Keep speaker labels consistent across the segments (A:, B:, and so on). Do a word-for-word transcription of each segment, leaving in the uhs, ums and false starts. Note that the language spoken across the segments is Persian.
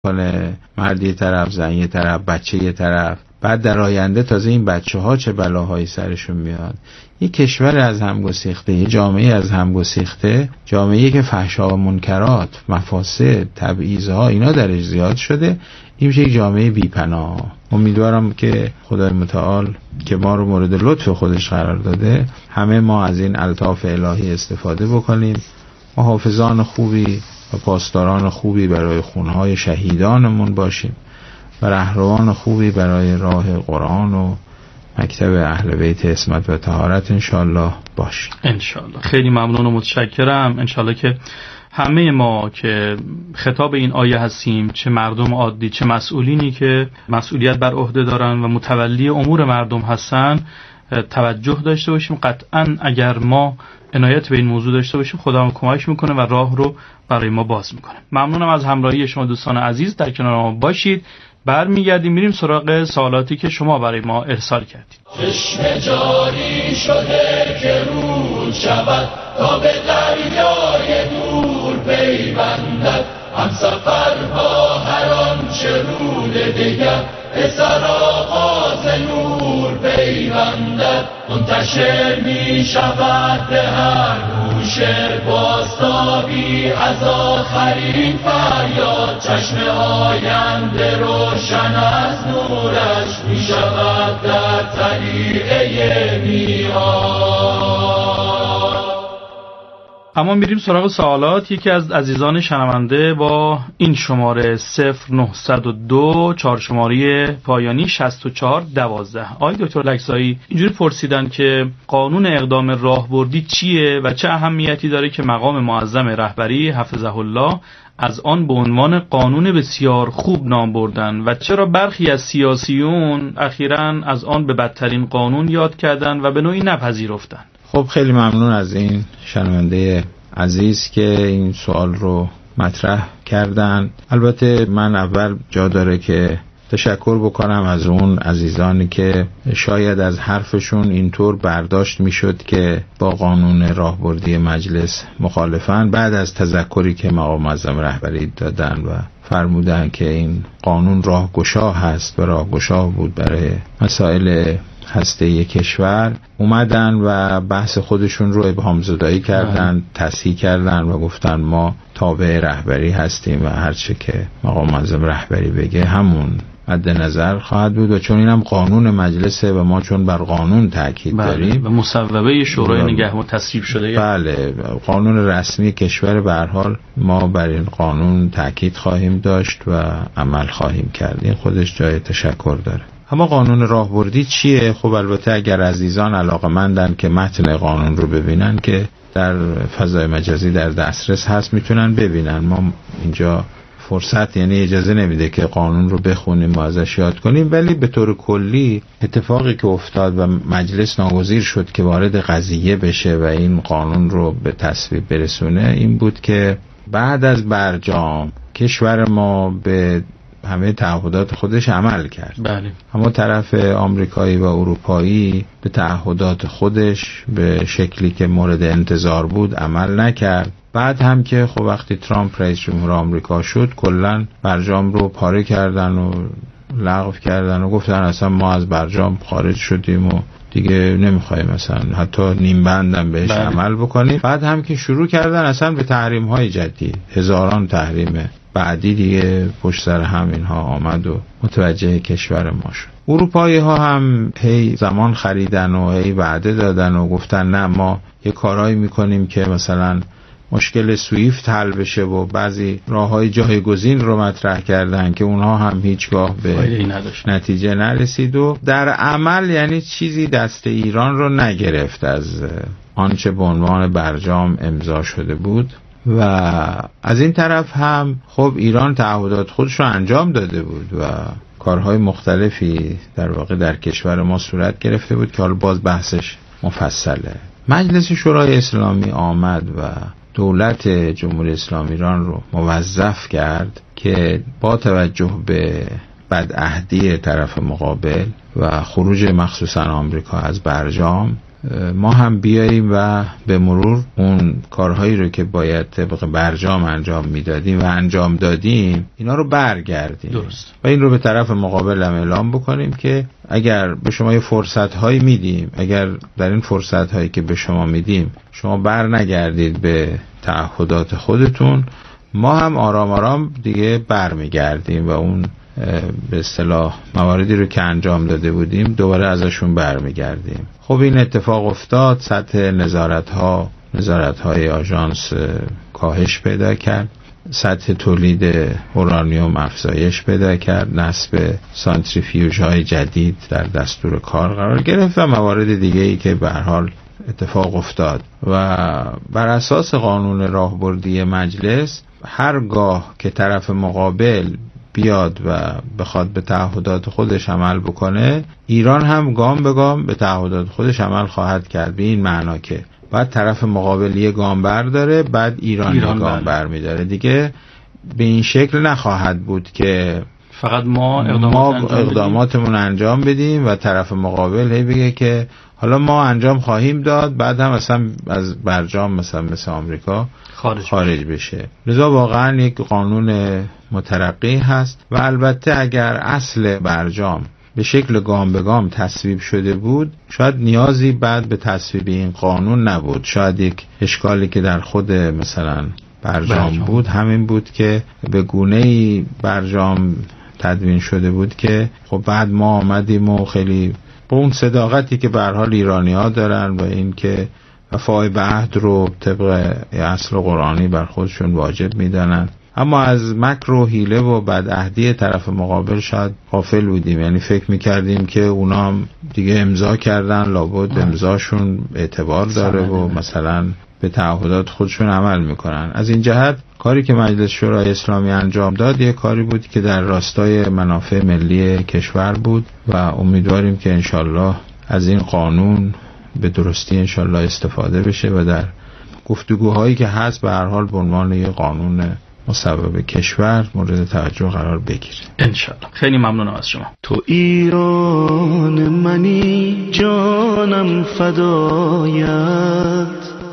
A: کنه، مرد یه طرف، زن یه طرف، بچه یه طرف. بعد در آینده تازه این بچه ها چه بلاهایی سرشون میاد. یه کشور از هم گسیخته، یه جامعه از هم گسیخته، جامعه‌ای که فحشا و منکرات، مفاسد، تبعیض‌ها اینا درش زیاد شده، این میشه یک جامعه بی‌پناه. امیدوارم که خدای متعال که ما رو مورد لطف خودش قرار داده، همه ما از این الطاف الهی استفاده بکنیم، محافظان خوبی و پاسداران خوبی برای خونهای شهیدانمون باشیم و رهروان خوبی برای راه قرآن و مکتب اهل بیت عصمت و طهارت انشالله باشیم.
B: انشالله. خیلی ممنون و متشکرم. انشالله که همه ما که خطاب این آیه هستیم، چه مردم عادی چه مسئولینی که مسئولیت بر عهده دارن و متولی امور مردم هستن، توجه داشته باشیم. قطعا اگر ما عنایت به این موضوع داشته باشیم، خدا هم کمک میکنه و راه رو برای ما باز میکنه. ممنونم از همراهی شما دوستان عزیز، در کنار ما باشید. برمیگردیم میریم سراغ سوالاتی که شما برای ما ارسال کردید.
C: چشم جاری شده که رود شود تا به دریای دور پیوندد، هم سفر با هر آنچه رود دگر پسر آغاز نور پیوندد. منتشر می شود به هر گوشه بازتابی از آخرین فریاد، چشم آینده روشن از نورش می شود در طریقه میاد.
B: اما میریم سراغ سوالات. یکی از عزیزان شنونده با این شماره صفر نهصد و دو چهار شماره پایانی شصت و چهار دوازده، آقای دکتر لکزایی اینجوری پرسیدن که قانون اقدام راهبردی چیه و چه اهمیتی داره که مقام معظم رهبری حفظه الله از آن به عنوان قانون بسیار خوب نام بردن و چرا برخی از سیاسیون اخیراً از آن به بدترین قانون یاد کردن و به نوعی نپذیرفتن.
A: خب خیلی ممنون از این شنونده عزیز که این سوال رو مطرح کردن. البته من اول جا داره که تشکر بکنم از اون عزیزانی که شاید از حرفشون اینطور برداشت میشد که با قانون راهبردی مجلس مخالفن، بعد از تذکری که مقام معظم رهبری دادن و فرمودن که این قانون راهگشا هست و راهگشا بود برای مسائل هسته کشور، اومدن و بحث خودشون رو ابهام زدایی کردن، تصحیح کردن و گفتن ما تابع رهبری هستیم و هرچه که مقام معظم رهبری بگه همون مد نظر خواهد بود و چون اینم قانون مجلسه و ما چون بر قانون تاکید
B: بله.
A: داریم
B: و مصوبه شورای نگهبان تصویب شده.
A: بله، قانون رسمی کشور به هر حال ما بر این قانون تاکید خواهیم داشت و عمل خواهیم کرد. این خودش جای تشکر داره. اما قانون راهبردی چیه؟ خب البته اگر عزیزان علاقه‌مندن که متن قانون رو ببینن که در فضای مجازی در دسترس هست میتونن ببینن. ما اینجا فرصت یعنی اجازه نمیده که قانون رو بخونیم و ازش یاد کنیم، ولی به طور کلی اتفاقی که افتاد و مجلس ناگزیر شد که وارد قضیه بشه و این قانون رو به تصویب برسونه این بود که بعد از برجام کشور ما به همه تعهدات خودش عمل کرد.
B: بله.
A: اما طرف آمریکایی و اروپایی به تعهدات خودش به شکلی که مورد انتظار بود عمل نکرد. بعد هم که خب وقتی ترامپ رئیس جمهور آمریکا شد کلاً برجام رو پاره کردن و لغو کردن و گفتن اصلا ما از برجام خارج شدیم و دیگه نمیخوایم مثلا حتی نیم بندم بهش بله. عمل بکنیم. بعد هم که شروع کردن اصلا به تحریم های جدید، هزاران تحریم بعدی دیگه پشت سر هم اینها آمد و متوجه کشور ما شد. اروپایی ها هم هی زمان خریدن و هی وعده دادن و گفتن نه ما یه کارایی میکنیم که مثلا مشکل سویفت حل بشه و بعضی راههای جایگزین رو مطرح کردن که اونها هم هیچگاه به نتیجه نرسید و در عمل یعنی چیزی دست ایران رو نگرفت از آنچه به عنوان برجام امضا شده بود. و از این طرف هم خب ایران تعهدات خودش رو انجام داده بود و کارهای مختلفی در واقع در کشور ما صورت گرفته بود که حالا باز بحثش مفصله. مجلس شورای اسلامی آمد و دولت جمهوری اسلامی ایران رو موظف کرد که با توجه به بدعهدی طرف مقابل و خروج مخصوصا آمریکا از برجام ما هم بیاییم و به مرور اون کارهایی رو که باید طبق برجام انجام میدادیم و انجام دادیم اینا رو برگردیم.
B: درست.
A: و این رو به طرف مقابل هم اعلام بکنیم که اگر به شما یه فرصت هایی میدیم، اگر در این فرصت هایی که به شما میدیم شما بر نگردید به تعهدات خودتون، ما هم آرام آرام دیگه بر میگردیم و اون به اصطلاح مواردی رو که انجام داده بودیم دوباره ازشون برمیگردیم. خب این اتفاق افتاد، سطح نظارت ها نظارت های آژانس کاهش پیدا کرد، سطح تولید اورانیوم افزایش پیدا کرد، نصب سانتریفیوژ های جدید در دستور کار قرار گرفت و موارد دیگه ای که به هر حال اتفاق افتاد. و بر اساس قانون راهبردی مجلس هرگاه که طرف مقابل بیاد و بخواد به تعهدات خودش عمل بکنه، ایران هم گام به گام به تعهدات خودش عمل خواهد کرد. به این معنا که بعد طرف مقابل یه گام برداره، بعد ایران, ایران یه گام بر میداره. دیگه به این شکل نخواهد بود که
B: فقط ما
A: اقدامات ما انجام اقداماتمون بدیم. انجام بدیم و طرف مقابل هی بگه که حالا ما انجام خواهیم داد، بعد هم مثلا از برجام مثلا مثل آمریکا خارج, خارج بشه. لذا واقعا یک قانون مترقی هست و البته اگر اصل برجام به شکل گام به گام تصویب شده بود، شاید نیازی بعد به تصویب این قانون نبود. شاید یک اشکالی که در خود مثلا برجام, برجام بود همین بود که به گونه‌ای برجام تدوین شده بود که خب بعد ما آمدیم و خیلی با اون صداقتی که به هر حال ایرانی‌ها دارن و این که وفای به عهد رو طبق اصل قرآنی بر خودشون واجب میدانن، اما از مکر و حیله و بدعهدی طرف مقابل شاید غافل بودیم. یعنی فکر میکردیم که اونا هم دیگه امضا کردن، لابد امضاشون اعتبار داره و مثلا به تعهدات خودشون عمل میکنن. از این جهت کاری که مجلس شورای اسلامی انجام داد یک کاری بود که در راستای منافع ملی کشور بود و امیدواریم که انشالله از این قانون به درستی انشالله استفاده بشه و در گفتگوهایی که هست به هر حال به عنوان یک قانون مصوب کشور مورد توجه قرار بگیره
B: انشالله. خیلی ممنونم از شما.
D: تو ایران منی جانم فدایت،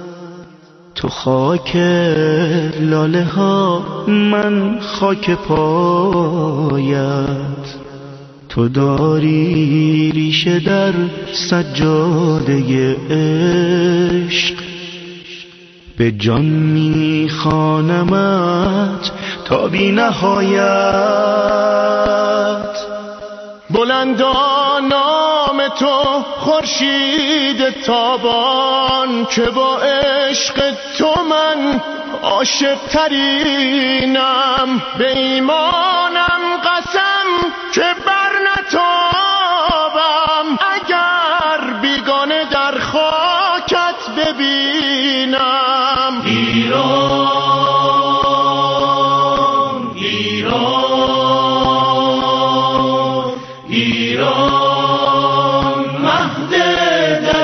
D: تو خاک لاله ها من خاک پایت، تو داری ریشه در سجاده عشق، به جان میخوانمت تا بی نهایت. بلندا نام تو خورشید تابان، که با عشق تو من عاشق ترینم، به ایمانم قسم که بر نتابم، اگر بیگانه در خاکت ببینم. ایران ایران ایران مهد در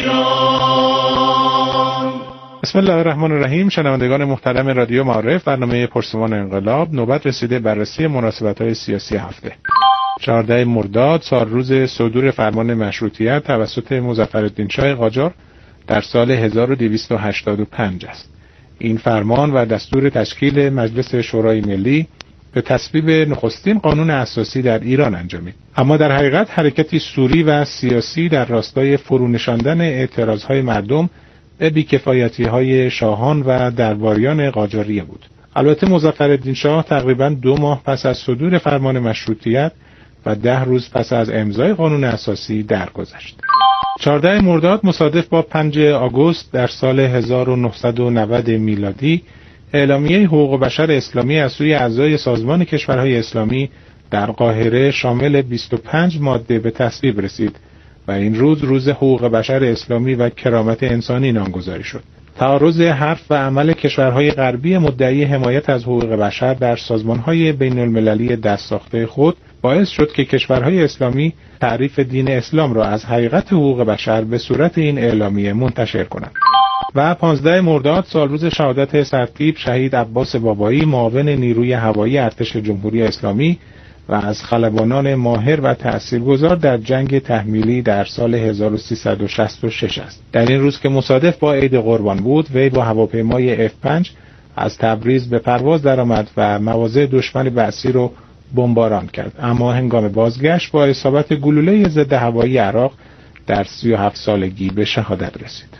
D: ایران.
E: بسم الله الرحمن الرحیم. شنوندگان محترم رادیو معارف، برنامه پرسمان انقلاب نوبت رسیده بررسی مناسبت‌های سیاسی هفته. چهاردهم مرداد سال روز صدور فرمان مشروطیت توسط مظفرالدین شاه قاجار در سال هزار و دویست و هشتاد و پنج است. این فرمان و دستور تشکیل مجلس شورای ملی به تصویب نخستین قانون اساسی در ایران انجامید. اما در حقیقت حرکتی سوری و سیاسی در راستای فرونشاندن اعتراضهای مردم به بی‌کفایتی‌های شاهان و درباریان قاجاریه بود. البته مظفرالدین شاه تقریباً دو ماه پس از صدور فرمان مشروطیت و ده روز پس از امضای قانون اساسی درگذشت. چهاردهم مرداد مصادف با پنجم آگوست در سال هزار و نهصد و نود میلادی اعلامیه حقوق بشر اسلامی از سوی اعضای سازمان کشورهای اسلامی در قاهره شامل بیست و پنج ماده به تصویب رسید و این روز روز حقوق بشر اسلامی و کرامت انسانی نامگذاری شد. تعارض حرف و عمل کشورهای غربی مدعی حمایت از حقوق بشر در سازمانهای بین المللی دست ساخته خود باعث شد که کشورهای اسلامی تعریف دین اسلام را از حقیقت حقوق بشر به صورت این اعلامیه منتشر کنند. و پانزدهم مرداد سال روز شهادت سرتیپ شهید عباس بابایی معاون نیروی هوایی ارتش جمهوری اسلامی و از خلبانان ماهر و تأثیرگذار در جنگ تحمیلی در سال هزار و سیصد و شصت و شش است. در این روز که مصادف با عید قربان بود، وی با هواپیمای اف پنج از تبریز به پرواز درآمد و مواضع دشمن بعثی رو بمباران کرد، اما هنگام بازگشت با اصابت گلوله ضد هوایی عراق در سی و هفت سالگی به شهادت رسید.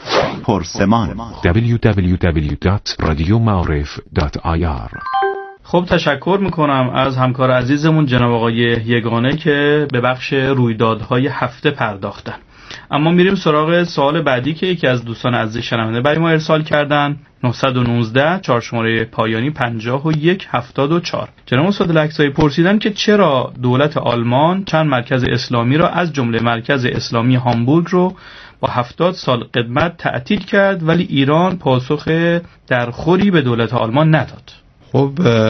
F: پرسمان
G: دبلیو دبلیو دبلیو دات رادیو معارف دات آی آر.
B: خب تشکر میکنم از همکار عزیزمون جناب آقای یگانه که به بخش رویدادهای هفته پرداختن. اما میریم سراغ سوال بعدی که یکی از دوستان عزیز شنونده برای ما ارسال کردن. نه یک نه چهار شماره پایانی پنجاه و یک هفتاد و چهار. جناب استاد لکزایی پرسیدن که چرا دولت آلمان چند مرکز اسلامی را از جمله مرکز اسلامی هامبورگ رو با هفتاد سال قدمت تعطیل کرد، ولی ایران پاسخ درخوری به دولت آلمان نداد.
A: خب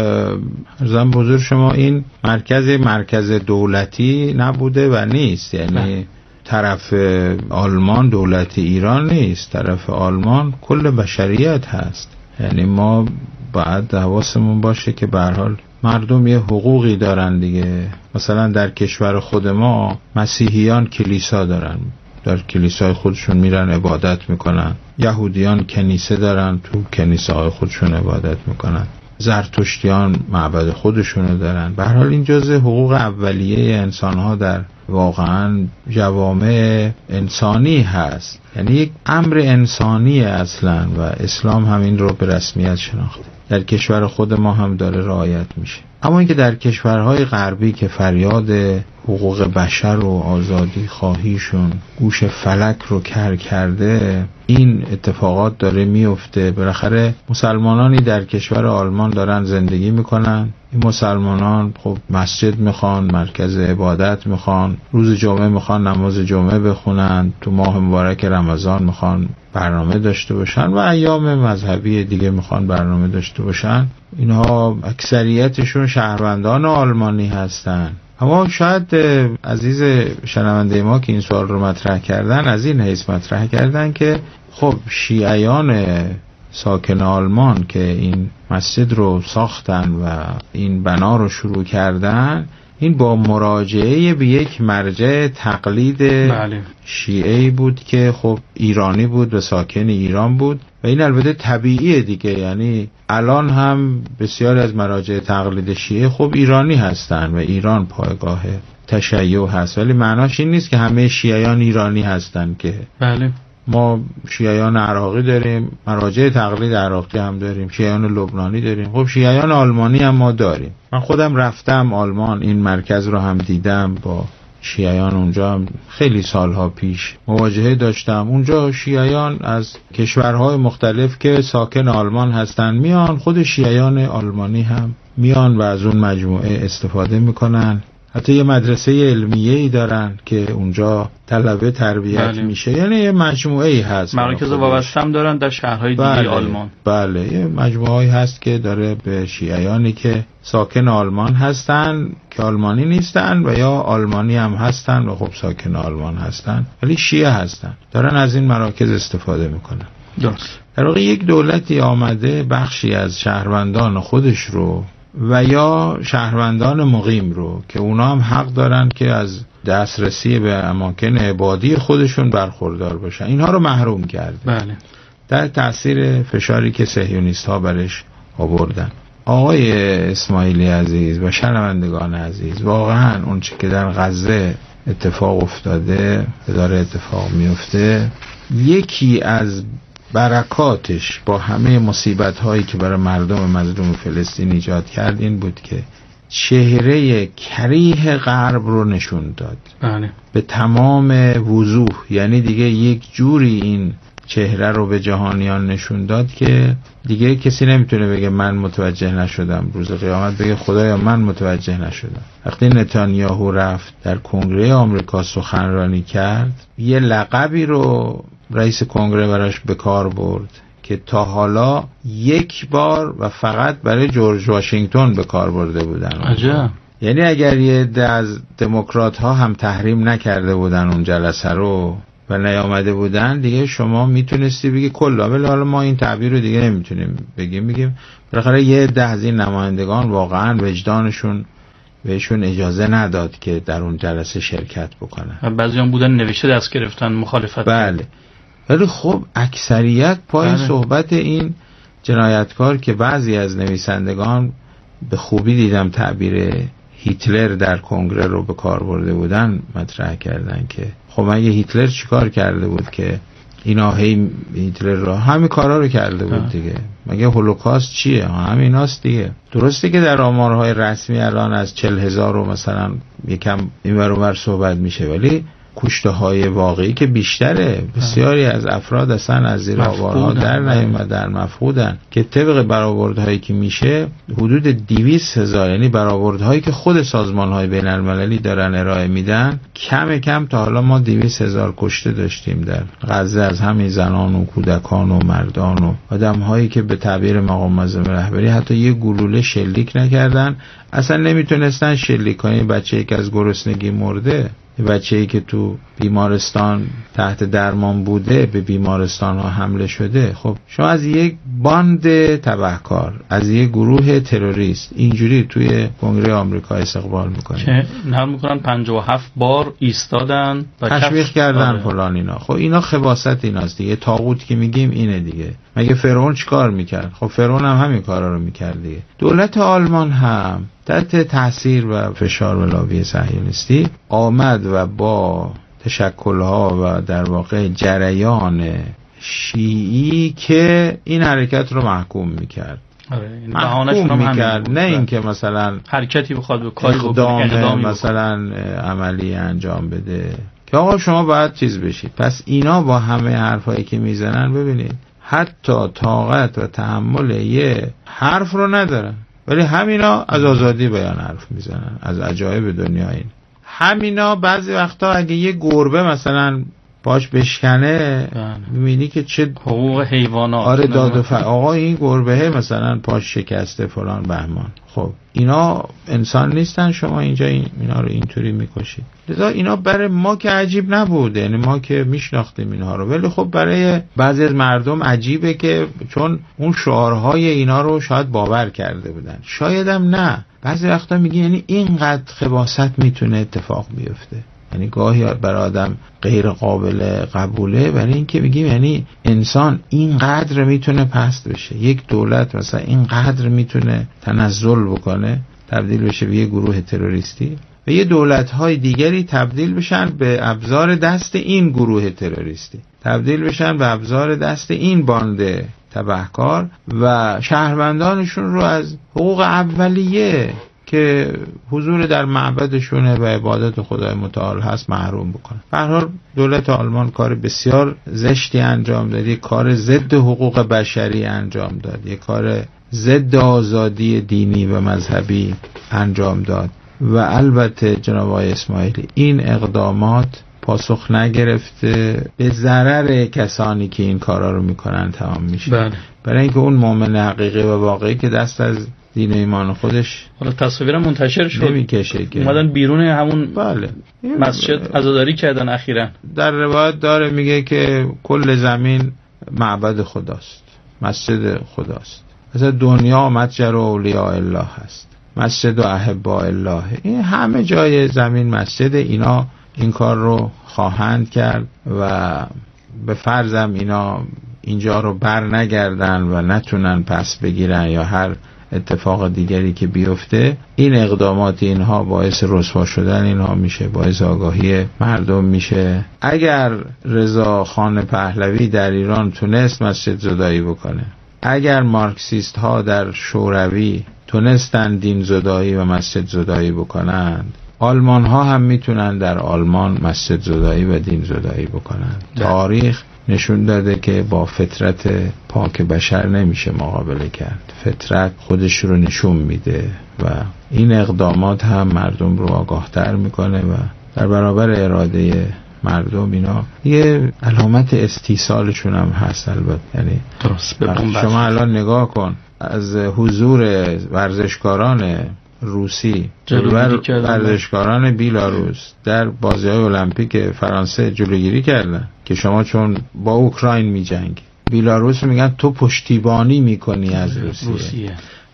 A: ارزم بزرگ شما این مرکز مرکز دولتی نبوده و نیست، یعنی طرف آلمان دولت ایران نیست، طرف آلمان کل بشریت هست. یعنی ما باید حواسمون باشه که به هر حال مردم یه حقوقی دارن دیگه. مثلا در کشور خود ما مسیحیان کلیسا دارن، در کلیسای خودشون میرن عبادت میکنن. یهودیان کنیسه دارن، تو کنیسه های خودشون عبادت میکنن. زرتشتیان معبد خودشونو دارن. به هر حال این جزء حقوق اولیه انسان‌ها در واقعا جوامع انسانی هست، یعنی یک امر انسانی اصلا و اسلام هم این رو به رسمیت شناخته. در کشور خود ما هم داره رعایت میشه. اما اینکه در کشورهای غربی که فریاد حقوق بشر و آزادی خواهیشون گوش فلک رو کر کرده، این اتفاقات داره میفته. بالاخره مسلمانانی در کشور آلمان دارن زندگی میکنن. این مسلمانان خب مسجد میخوان، مرکز عبادت میخوان، روز جمعه میخوان نماز جمعه بخونن، تو ماه مبارک رمضان میخوان برنامه داشته باشن و ایام مذهبی دیگه میخوان برنامه داشته باشن. اینها اکثریتشون شهروندان آلمانی هستن. اما شاید عزیز شنونده ما که این سوال رو مطرح کردن از این حیث مطرح کردن که خب شیعیان ساکن آلمان که این مسجد رو ساختن و این بنا رو شروع کردن، این با مراجعه به یک مرجع تقلید بله. شیعی بود که خب ایرانی بود و ساکن ایران بود و این البته طبیعیه دیگه. یعنی الان هم بسیاری از مراجع تقلید شیعه خب ایرانی هستن و ایران پایگاه تشیع هست، ولی معناش این نیست که همه شیعیان ایرانی هستن که
B: بله.
A: ما شیعیان عراقی داریم، مراجع تقلید عراقی هم داریم، شیعیان لبنانی داریم، خب شیعیان آلمانی هم ما داریم. من خودم رفتم آلمان، این مرکز رو هم دیدم، با شیعیان اونجا هم خیلی سالها پیش مواجهه داشتم. اونجا شیعیان از کشورهای مختلف که ساکن آلمان هستن میان، خود شیعیان آلمانی هم میان و از اون مجموعه استفاده میکنن. حتی یه مدرسه علمیه‌ای دارن که اونجا طلبه تربیت بله. میشه. یعنی یه مجموعه‌ای هست،
B: مراکز وابسته هم دارن در شهرهای دیگه
A: بله.
B: آلمان.
A: بله یه مجموعه‌ای هست که داره به شیعیانی که ساکن آلمان هستن که آلمانی نیستن و یا آلمانی هم هستن و خب ساکن آلمان هستن ولی شیعه هستن، دارن از این مراکز استفاده میکنن.
B: درست.
A: در واقع یک دولتی آمده بخشی از شهروندان خودش رو و یا شهروندان مقیم رو که اونا هم حق دارن که از دسترسی به اماکن عبادی خودشون برخوردار باشن، اینها رو محروم کرد.
B: بله.
A: در تأثیر فشاری که صهیونیست ها برش آوردن. آقای اسماعیلی عزیز و شنوندگان عزیز، واقعا اون چه که در غزه اتفاق افتاده داره اتفاق میفته، یکی از برکاتش با همه مصیبت هایی که برای مردم مظلوم فلسطین ایجاد کرد این بود که چهره کریه غرب رو نشون داد.
B: بله.
A: به تمام وضوح. یعنی دیگه یک جوری این چهره رو به جهانیان نشون داد که دیگه کسی نمیتونه بگه من متوجه نشدم، روز قیامت بگه خدایا من متوجه نشدم. وقتی نتانیاهو رفت در کنگره آمریکا سخنرانی کرد، یه لقبی رو رئیس کنگره براش به کار برد که تا حالا یک بار و فقط برای جورج واشنگتن به کار برده بودن.
B: عجب.
A: یعنی اگر یه ده از دموکرات ها هم تحریم نکرده بودن اون جلسه رو و نیامده بودن، دیگه شما میتونستی بگی کلا، ولی حالا ما این تعبیر رو دیگه نمیتونیم بگیم. میگیم بالاخره یه ده از این نمایندگان واقعا وجدانشون بهشون اجازه نداد که در اون جلسه شرکت بکنن.
B: بعضیان بودن نوشته دست گرفتن مخالفت.
A: بله، ولی خب اکثریت پای بله. صحبت این جنایتکار که بعضی از نویسندگان به خوبی دیدم تعبیر هیتلر در کنگره رو به کار برده بودن مطرح کردن که خب مگه هیتلر چیکار کرده بود که اینا هی هیتلر رو همین کارا رو کرده بود دیگه، مگه هولوکاست چیه؟ همین هاست دیگه. درسته که در آمارهای رسمی الان از چل هزار رو مثلا یکم این ور اون ور صحبت میشه، ولی کشته های واقعی که بیشتره. بسیاری از افراد اصلا از زیر آوارها در نیامدن، مفقودن، که طبق برآوردهایی که میشه حدود دویست هزار، یعنی برآوردهایی که خود سازمان‌های بین‌المللی دارن ارائه میدن، کم کم تا حالا ما دویست هزار کشته داشتیم در غزه از همین زنان و کودکان و مردان و آدم‌هایی که به تعبیر مقام معظم رهبری حتی یه گلوله شلیک نکردن، اصلا نمیتونستن شلیک کنن. بچه‌ای که از گرسنگی مرده، بچه‌ای که تو بیمارستان تحت درمان بوده به بیمارستان ها حمله شده، خب شما از یک باند تبهکار، از یک گروه تروریست اینجوری توی کنگره آمریکا استقبال میکنید
B: که نقل میکنن پنجاه و هفت بار ایستادن و
A: تشویق کردن فلان اینا. خب اینا خباثت ایناست دیگه. طاغوت که میگیم اینه دیگه. مگه فرعون چیکار میکرد؟ خب فرعون هم همین کارا رو میکرد دیگه. دولت آلمان هم تحت تاثیر و فشار و لابی صهیونیستی آمد و با تشکل‌ها و در واقع جریان شیعی که این حرکت رو محکوم میکرد.
B: آره،
A: محکوم میکرد، نه اینکه مثلا
B: حرکتی بخواد به کاری
A: اقدام مثلا عملی انجام بده که آقا شما باید چیز بشید. پس اینا با همه حرفایی که میزنن ببینید حتی طاقت و تحمل یه حرف رو ندارن، ولی همینا از آزادی بیان حرف میزنن، از عجایب دنیا. این همینا بعضی وقتا اگه یه گربه مثلا پاش بشکنه میبینی که چه
B: حقوق حیوانات.
A: آره داد و ف... آقا این گربه مثلا پاش شکسته فلان بهمان. خب اینا انسان نیستن، شما اینجا این... اینا رو اینطوری میکشید. لذا اینا برای ما که عجیب نبوده، یعنی ما که میشناختیم اینها رو، ولی خب برای بعضی از مردم عجیبه که چون اون شعارهای اینا رو شاید باور کرده بودن، شایدم نه. بعضی وقتا میگی یعنی اینقدر خباثت میتونه اتفاق بیفته، یعنی گاهی برای آدم غیر قابل قبوله، برای این که میگیم یعنی انسان اینقدر میتونه پست بشه، یک دولت مثلا اینقدر میتونه تنزل بکنه، تبدیل بشه به یه گروه تروریستی و یه دولت‌های دیگری تبدیل بشن به ابزار دست این گروه تروریستی، تبدیل بشن به ابزار دست این باند تبهکار و شهروندانشون رو از حقوق اولیه که حضور در معبدشونه و عبادت خدای متعال هست محروم بکنه. به هر حال دولت آلمان کار بسیار زشتی انجام داد، یک کار ضد حقوق بشری انجام داد، یک کار ضد آزادی دینی و مذهبی انجام داد و البته جناب آقای اسماعیلی این اقدامات پاسخ نگرفته به ضرر کسانی که این کارا رو میکنن تمام میشه.
B: بله.
A: برای اینکه اون مؤمن حقیقی و واقعی که دست از دین و ایمان خودش
B: حالا تصاویرم منتشر شد
A: نمیکشه که
B: اومدن بیرون همون
A: بله
B: مسجد عزاداری کردن اخیراً.
A: در روایت داره میگه که کل زمین معبد خداست، مسجد خداست، مثلا دنیا متجر اولیاء الله هست، مسجد و احباء الله، این همه جای زمین مسجد. اینا این کار رو خواهند کرد و به فرضم اینا اینجا رو بر نگردن و نتونن پس بگیرن یا هر اتفاق دیگری که بیفته، این اقدامات اینها باعث رسوا شدن اینها میشه، باعث آگاهی مردم میشه. اگر رضا خان پهلوی در ایران تونست مسجد زدایی بکنه، اگر مارکسیست ها در شوروی تونستن دین زدایی و مسجد زدایی بکنند، آلمان ها هم میتونن در آلمان مسجد زدایی و دین زدایی بکنند. تاریخ نشون داده که با فطرت پاک بشر نمیشه مقابله کرد، فطرت خودش رو نشون میده و این اقدامات هم مردم رو آگاهتر میکنه و در برابر اراده مردم اینا یه علامت استیصالشون هم هست. البته یعنی
B: درست.
A: شما الان نگاه کن از حضور ورزشکاران روسی و ورزشکاران بیلاروس در بازی‌های المپیک فرانسه جلوگیری کردن که شما چون با اوکراین می‌جنگی، بیلاروس میگن تو پشتیبانی میکنی از روسیه, روسیه.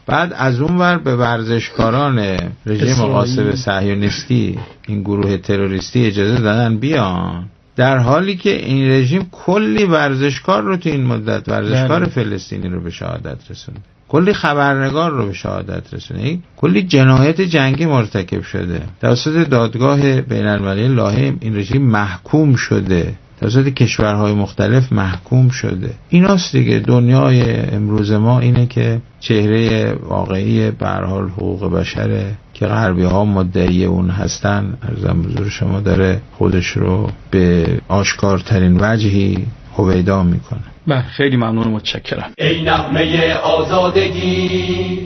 A: بعد از اون ور به ورزشکاران رژیم غاصب صهیونیستی، این گروه تروریستی اجازه دادن بیان، در حالی که این رژیم کلی ورزشکار رو تو این مدت ورزشکار فلسطینی رو به شهادت رسونده، کلی خبرنگار رو به شهادت رسونده، کلی جنایت جنگی مرتکب شده. توسط دادگاه بین‌المللی لاهه این رژیم محکوم شده، توسط کشورهای مختلف محکوم شده. ایناست دیگه دنیای امروز ما، اینه که چهره واقعی به هر حال حقوق بشره که غربی ها مدعی اون هستن، عرضم حضور شما داره خودش رو به آشکارترین وجهی هویدا میکنه.
B: بله خیلی ممنون، متشکرم.
C: ای نغمه آزادگی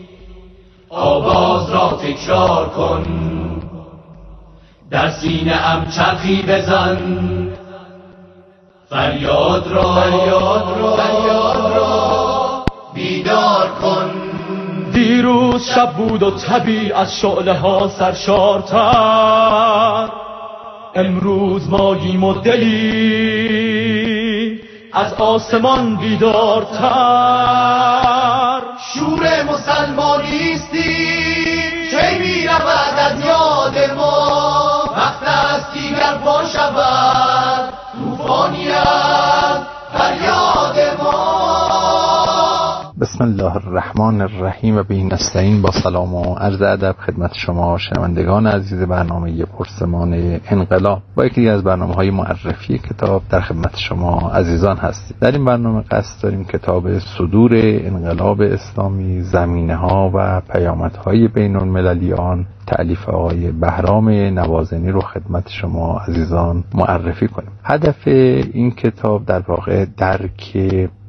C: آواز را تکرار کن، در سینه ام چرخی بزن، فریاد را فریاد را فریاد را بیدار کن.
H: دیروز شب بود و طبیعت از شعله ها سرشارتر، امروز ماییم و دلی از آسمان بیدارتر.
C: شور مسلمانیستی چه می رود از یاد ما، وقت است دیگر پا شود طوفانی از فریاد ما.
I: بسم الله الرحمن الرحیم و به نستعین. با سلام و عرض ادب خدمت شما شنوندگان عزیز برنامه پرسمان انقلاب با یکی از برنامه‌های معرفی کتاب در خدمت شما عزیزان هستیم. در این برنامه قصد داریم کتاب صدور انقلاب اسلامی، زمینه‌ها و پیامدهای بین‌المللی آن تألیف آقای بهرام نوازنی رو خدمت شما عزیزان معرفی کنیم. هدف این کتاب در واقع درک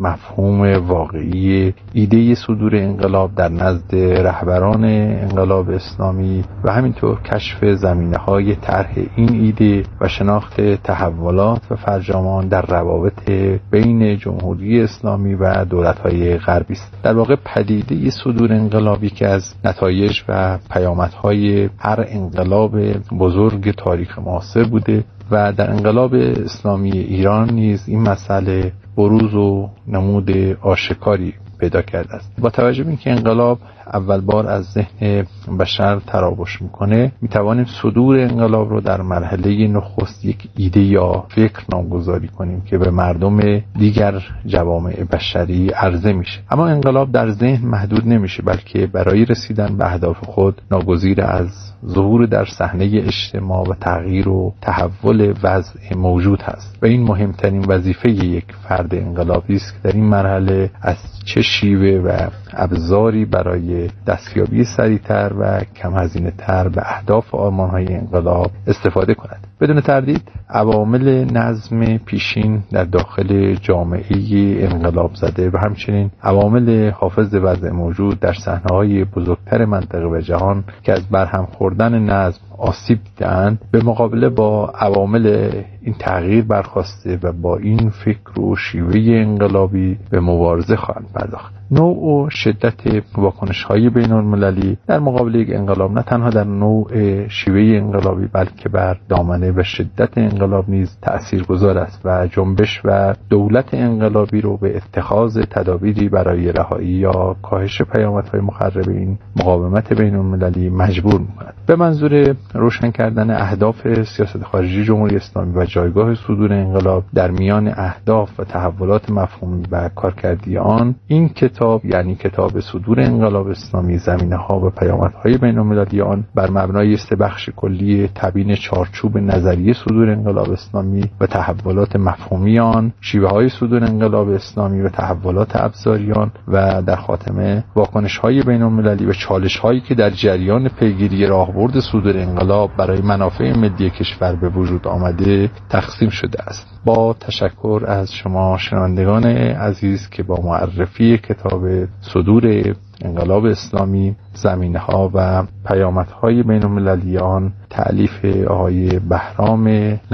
I: مفهوم واقعی ایده صدور انقلاب در نزد رهبران انقلاب اسلامی و همینطور کشف زمینه‌های طرح این ایده و شناخت تحولات و فرجامان در روابط بین جمهوری اسلامی و دولت‌های غربی است. در واقع پدیده صدور انقلابی که از نتایج و پیامدهای هر انقلاب بزرگ تاریخ معاصر بوده و در انقلاب اسلامی ایران نیز این مسئله بروز و نمود آشکاری پیدا کرده است. با توجه به اینکه انقلاب اول بار از ذهن بشر تراوش میکنه، میتوانیم صدور انقلاب رو در مرحله نخست یک ایده یا فکر نامگذاری کنیم که به مردم دیگر جوامع بشری عرضه میشه. اما انقلاب در ذهن محدود نمیشه، بلکه برای رسیدن به اهداف خود ناگزیر از ظهور در صحنه اجتماع و تغییر و تحول وضع موجود هست و این مهمترین وظیفه یک فرد انقلابی است که در این مرحله از چه شیوه و ابزاری برای دستیابی سریعتر و کم هزینه تر به اهداف و آرمان‌های انقلاب استفاده کند. بدون تردید عوامل نظم پیشین در داخل جامعه انقلاب زده و همچنین عوامل حافظ وضع موجود در صحنه‌های بزرگتر منطقه و جهان که از برهم خوردن نظم آسیب دیدند، به مقابله با عوامل این تغییر برخاسته و با این فکر و شیوه انقلابی به مبارزه خواهند پرداخت. نوع و شدت واکنش‌های بین‌المللی در مقابل یک انقلاب نه تنها در نوع شیوه انقلابی بلکه بر دامنه و شدت انقلاب نیز تأثیرگذار است و جنبش و دولت انقلابی رو به اتخاذ تدابیری برای رهایی یا کاهش پیامدهای مخرب این مقاومت بین‌المللی مجبور می‌کند. به منظور روشن کردن اهداف سیاست خارجی جمهوری اسلامی و جایگاه صدور انقلاب در میان اهداف و تحولات مفهومی و کارکردی آن، این کتاب یعنی کتاب صدور انقلاب اسلامی، زمینه‌ها و پیامدهای بین‌المللی آن، بر مبنای سه بخش کلی تبیین چارچوب نظریه صدور انقلاب اسلامی و تحولات مفهومی آن، شیوه‌های صدور انقلاب اسلامی و تحولات ابزاری آن و در خاتمه واکنش‌های بین‌المللی و چالش‌هایی که در جریان پیگیری راهبرد صدور انقلاب برای منافع ملی کشور به وجود آمده تقسیم شده است. با تشکر از شما شنوندگان عزیز که با معرفی کتاب صدور انقلاب اسلامی، زمینه‌ها و پیامدهای بین‌المللی آن تألیف آقای بهرام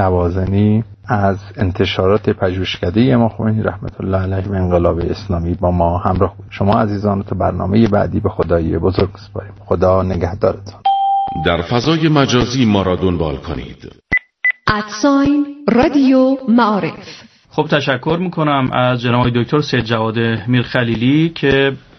I: نوازنی از انتشارات پژوهشکده امام خمینی رحمت الله علیه و انقلاب اسلامی با ما همراه بود. شما عزیزان تو برنامه بعدی به خدای بزرگ سپاریم. خدا نگهدارتان.
G: در فضای مجازی ما را دنبال کنید.
J: ادساین رادیو معارف.
B: خب تشکر میکنم از جناب دکتر سید جواد میرخلیلی که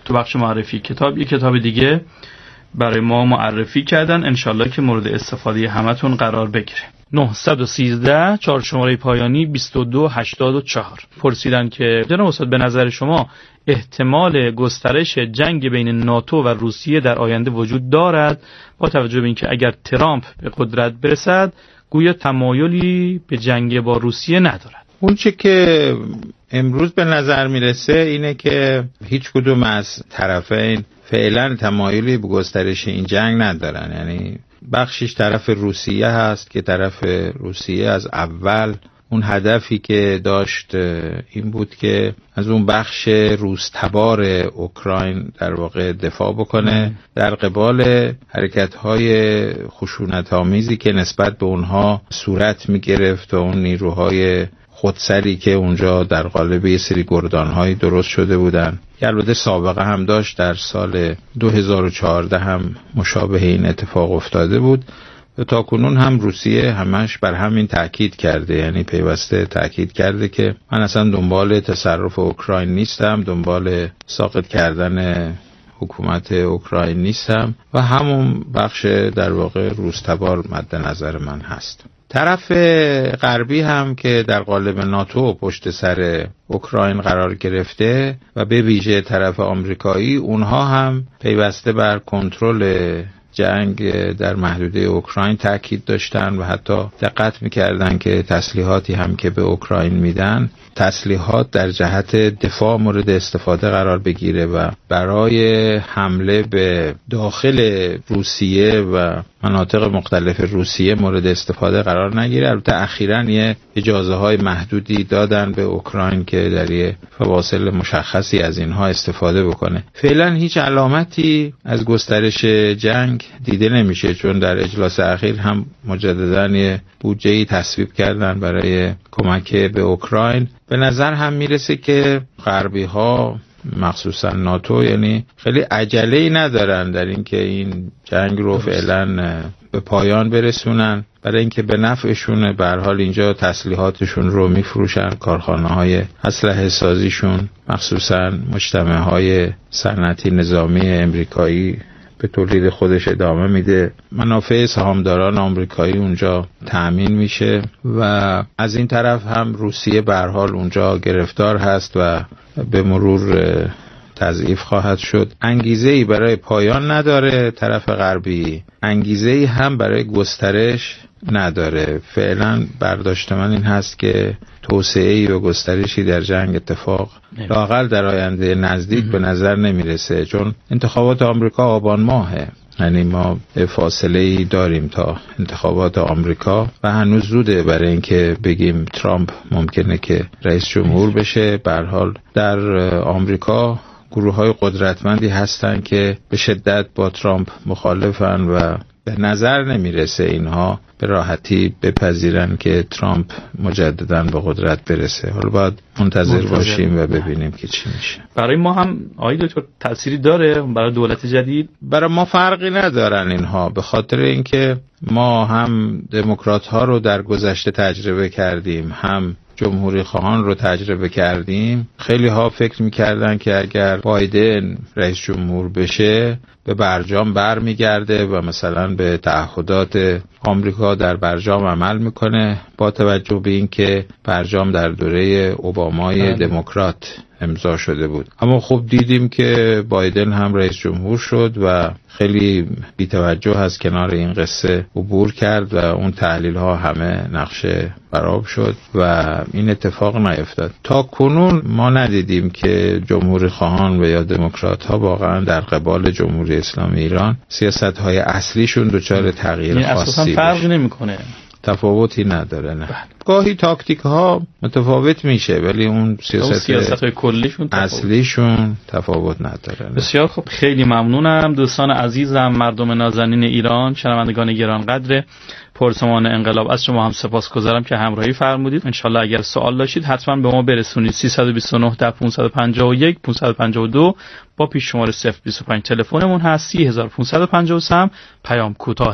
B: تو بخش معرفی کتاب. یک کتاب دیگه برای ما معرفی کردن، انشالله که مورد استفاده همتون قرار بگیره. نهصد و سیزده چهار شماره پایانی بیست و دو هشتاد و چهار پرسیدن که جناب استاد به نظر شما احتمال گسترش جنگ بین ناتو و روسیه در آینده وجود دارد، با توجه به اینکه اگر ترامپ به قدرت برسد گویا تمایلی به جنگ با روسیه ندارد؟
A: اون چه که امروز به نظر میرسه اینه که هیچ کدوم از طرفین فعلا تمایلی به گسترش این جنگ ندارن. یعنی بخشش طرف روسیه هست که طرف روسیه از اول اون هدفی که داشت این بود که از اون بخش روس‌تبار اوکراین در واقع دفاع بکنه در قبال حرکت‌های خشونت‌آمیزی که نسبت به اونها صورت می‌گرفت و اون نیروهای خودسری که اونجا در قالب یه سری گردان‌هایی درست شده بودن که البته سابقه هم داشت. در سال دو هزار و چهارده هم مشابه این اتفاق افتاده بود و تا کنون هم روسیه همش بر همین تأکید کرده، یعنی پیوسته تأکید کرده که من اصلا دنبال تصرف اوکراین نیستم، دنبال ساقط کردن حکومت اوکراین نیستم و همون بخش در واقع روس‌تبار مد نظر من هست. طرف غربی هم که در قالب ناتو پشت سر اوکراین قرار گرفته و به ویژه طرف آمریکایی، اونها هم پیوسته بر کنترل جنگ در محدوده اوکراین تاکید داشتن و حتی دقت می‌کردن که تسلیحاتی هم که به اوکراین میدن تسلیحات در جهت دفاع مورد استفاده قرار بگیره و برای حمله به داخل روسیه و مناطق مختلف روسیه مورد استفاده قرار نگیره. البته اخیراً یه اجازه های محدودی دادن به اوکراین که در یه فواصل مشخصی از اینها استفاده بکنه. فعلا هیچ علامتی از گسترش جنگ دیده نمیشه، چون در اجلاس اخیر هم مجدداً یه بودجه‌ای تصویب کردن برای کمک به اوکراین. به نظر هم میرسه که غربی ها مخصوصا ناتو یعنی خیلی عجله‌ای ندارن در اینکه این جنگ رو فعلا به پایان برسونن، برای اینکه به نفعشونه. به هر حال اینجا تسلیحاتشون رو میفروشن، کارخانه‌های اسلحه سازیشون مخصوصا مجتمع‌های صنعتی نظامی امریکایی به تولید خودش ادامه میده، منافع سهامداران آمریکایی اونجا تأمین میشه و از این طرف هم روسیه به هر حال اونجا گرفتار هست و به مرور تضعیف خواهد شد. انگیزه‌ای برای پایان نداره طرف غربی، انگیزه‌ای هم برای گسترش نداره. فعلا برداشت من این هست که توسعه‌ای و گسترشی در جنگ اتفاق لااقل در آینده نزدیک به نظر نمیرسه، چون انتخابات آمریکا آبان ماهه. یعنی ما فاصله‌ای داریم تا انتخابات آمریکا و هنوز زوده برای اینکه بگیم ترامپ ممکنه که رئیس جمهور بشه. به هر حال در آمریکا گروه‌های قدرتمندی هستن که به شدت با ترامپ مخالفن و به نظر نمیرسه اینها به راحتی بپذیرن که ترامپ مجدداً به قدرت برسه. حالا باید منتظر, منتظر باشیم و ببینیم که چی میشه.
B: برای ما هم آقای دکتر تأثیری داره برای دولت جدید؟
A: برای ما فرقی ندارن اینها، به خاطر اینکه ما هم دموکرات ها رو در گذشته تجربه کردیم، هم جمهوری خواهان رو تجربه کردیم. خیلی ها فکر میکردن که اگر بایدن رئیس جمهور بشه به برجام بر میگرده و مثلا به تعهدات آمریکا در برجام عمل میکنه، با توجه به این که برجام در دوره اوبامای دموکرات امضا شده بود. اما خب دیدیم که بایدن هم رئیس جمهور شد و خیلی بی‌توجه از کنار این قصه عبور کرد و اون تحلیل ها همه نقشه برآب شد و این اتفاق نیفتاد. تا کنون ما ندیدیم که جمهوری خواهان و یا دموکرات ها واقعا در قبال جمهوری اسلامی ایران سیاست های اصلیشون دچار تغییر خاصی بشه.
B: فرقی نمیکنه،
A: تفاوتی نداره. نه گاهی تاکتیک ها متفاوت میشه ولی اون سیاست,
B: سیاست های کلیشون تفاوت.
A: اصلیشون تفاوت نداره. نه.
B: بسیار خب، خیلی ممنونم دوستان عزیزم، مردم نازنین ایران، شنوندگان گرانقدر پرسمان انقلاب، از شما هم سپاسگزارم که همراهی فرمودید. انشالله اگر سوال داشتید حتما به ما برسونید. سه دو نه ده پانصد و پنجاه و یک پانصد و پنجاه و دو با پیش شماره صفر بیست و پنج تلفنمون هست. سی و پانصد و پنجاه و سه پیام کوتاه